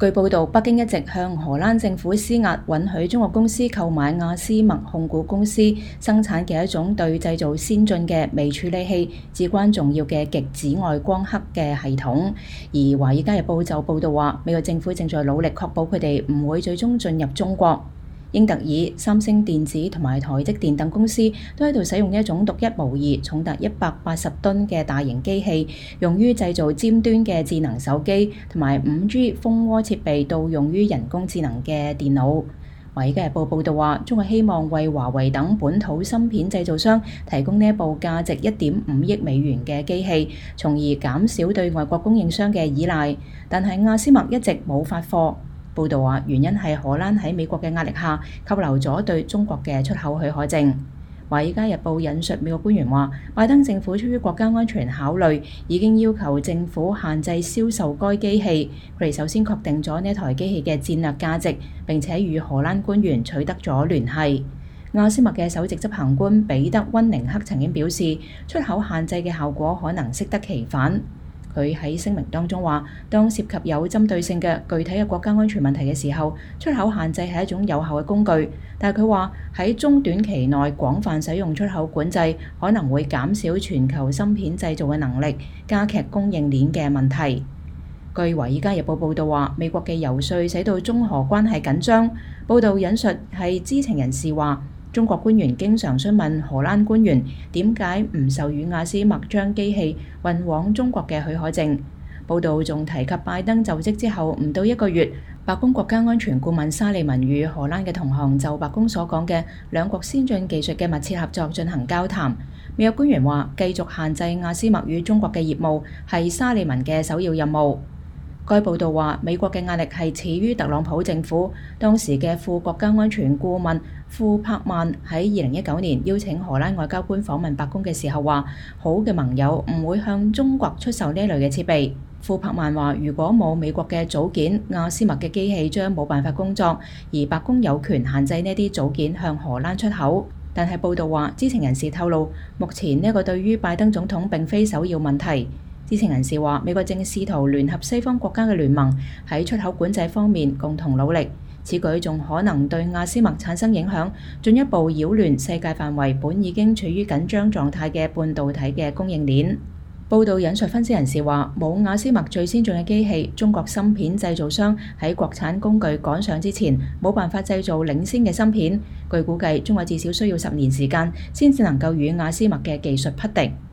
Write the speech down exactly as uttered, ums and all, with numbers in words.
據報道，北京一直向荷蘭政府施壓，允許中國公司購買亞斯麥控股公司生產嘅一種對製造先進嘅微處理器至關重要嘅極紫外光刻嘅系統。而《華爾街日報》就報道話，美國政府正在努力確保佢哋唔會最終進入中國。英特爾、三星電子同埋台積電等公司都喺度使用一種獨一無二、重達一百八十噸嘅大型機器，用於製造尖端嘅智能手機同埋五 G 蜂窩設備，到用於人工智能嘅電腦。《華爾街日報》報導話，中國希望為華為等本土芯片製造商提供呢一部價值一點五億美元嘅機器，從而減少對外國供應商嘅依賴。但係亞斯麥一直冇發貨。報道話，原因係荷蘭喺美國嘅壓力下扣留咗對中國嘅出口許可證。《華爾街日報》引述美國官員話，拜登政府出於國家安全考慮，已經要求政府限制銷售該機器。佢哋首先確定咗呢台機器嘅戰略價值，並且與荷蘭官員取得咗聯繫。亞斯麥嘅首席執行官彼得溫寧克曾經表示，出口限制嘅效果可能適得其反。佢喺聲明當中話，當涉及有針對性嘅具體嘅國家安全問題嘅時候，出口限制係一種有效嘅工具。但係佢話喺中短期內廣泛使用出口管制，可能會減少全球芯片製造嘅能力，加劇供應鏈嘅問題。據《華爾街日報》報導話，美國嘅遊說使到中荷關係緊張。報導引述係知情人士話，中國官員經常詢問荷蘭官員點解唔授予亞斯麥將機器運往中國嘅許可證。報道仲提及拜登就職之後唔到一個月，白宮國家安全顧問沙利文與荷蘭嘅同行就白宮所講嘅兩國先進技術嘅密切合作進行交談。美國官員話，繼續限制亞斯麥與中國嘅業務係沙利文嘅首要任務。該報道話，美國嘅壓力係始於特朗普政府。當時嘅副國家安全顧問庫柏曼喺二零一九年邀請荷蘭外交官訪問白宮嘅時候話，好嘅盟友唔會向中國出售呢類嘅設備。庫柏曼話，如果冇美國嘅組件，亞斯麥嘅機器將冇辦法工作，而白宮有權限制呢啲組件向荷蘭出口。但係報道話，知情人士透露，目前呢個對於拜登總統並非首要問題。知情人士話，美國正試圖聯合西方國家嘅聯盟喺出口管制方面共同努力，此舉仲可能對亞斯麥產生影響，進一步擾亂世界範圍本已經處於緊張狀態嘅半導體嘅供應鏈。報道引述分析人士話，冇亞斯麥最先進嘅機器，中國芯片製造商喺國產工具趕上之前，冇辦法製造領先嘅芯片。據估計，中國至少需要十年時間先至能夠與亞斯麥嘅技術匹敵。